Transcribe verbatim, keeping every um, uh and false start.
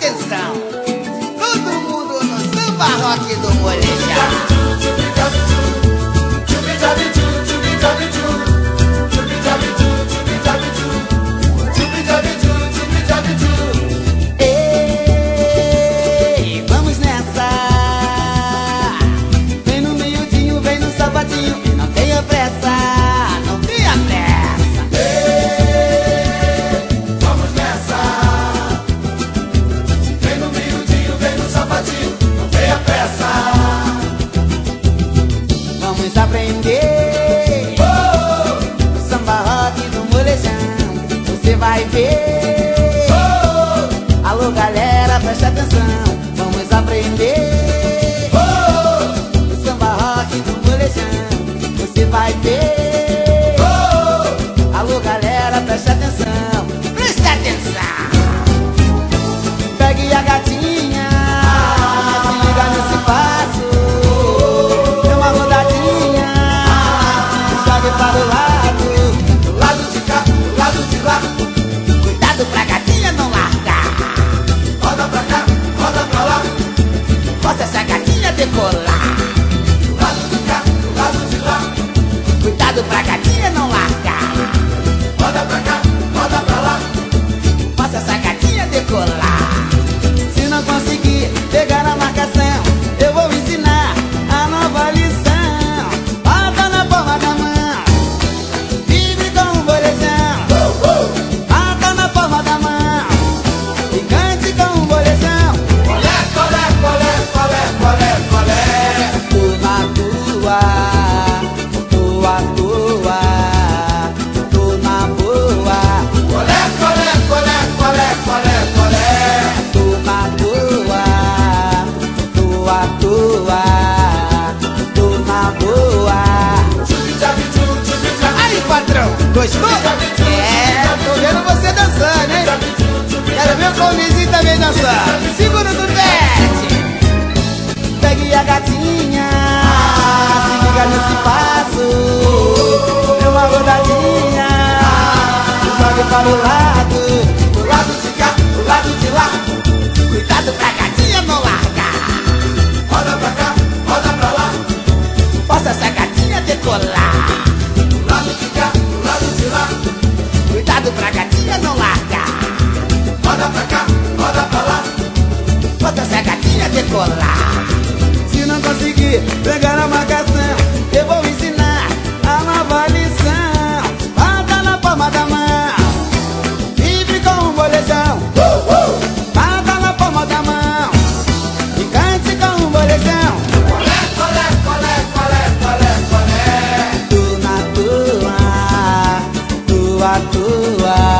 atenção, todo mundo no samba rock do Molejão. Ei, vamos nessa. Vem no miudinho, vem no sapatinho, e não tenha pressa, não tenha pressa. Ei, vamos nessa. Vem no miudinho, vem no sapatinho, não tenha pressa. Vamos aprender Oh, o samba rock do Molejão. Você vai ver. oh, Alô galera, preste atenção. Vamos aprender oh, o samba rock do Molejão. Você vai ver. oh. Alô galera, preste atenção. Preste atenção. Pegue a gatinha, se liga nesse passo. Dê uma rodadinha, jogue para o lado. Do lado de cá, do lado de lá. Cuidado pra gatinha não largar. Roda pra cá, roda pra lá. Possa essa gatinha decolar. Do lado de cá, do lado de lá. Cuidado pra gatinha não largar. Roda pra cá, roda pra lá. Possa essa gatinha decolar. Se não conseguir pegar a marcação, eu vou ensinar a nova lição. Bota na palma da mão, vibre com um bolejão. Oh, oh. Bata na palma da mão e cante com um bolejão. Colé, colé, colé, colé, colé, colé. Tô na tua, tô à toa, tô na boa. Colé, colé, colé, colé, colé, colé. Tô na boa, tô à toa, tô na boa. Chubi-chabi, chu, chubi-chabi, Aí, patrão, gostou? É, tô vendo você dançando, hein? Quero ver o Comizinho também dançando. Segura do pet. Pegue a gatinha, se liga nesse passo. Dê uma rodadinha, jogue para o lado. do lado de cá, do lado de lá. Cuidado pra gatinha não largar. Roda pra cá, roda pra lá. Possa essa gatinha decolar. Do lado de cá, do lado de lá. Cuidado pra gatinha não largar. Roda pra cá, roda pra lá. Possa essa gatinha decolar. Se não conseguir pegar a marcação, eu vou ensinar a nova lição. Bata na palma da mão, vibre com um bolejão. Uh, uh. Bata na palma da mão e cante com um bolejão. Colé, colé, colé, colé, colé, colé. Tô na tua, tô à toa,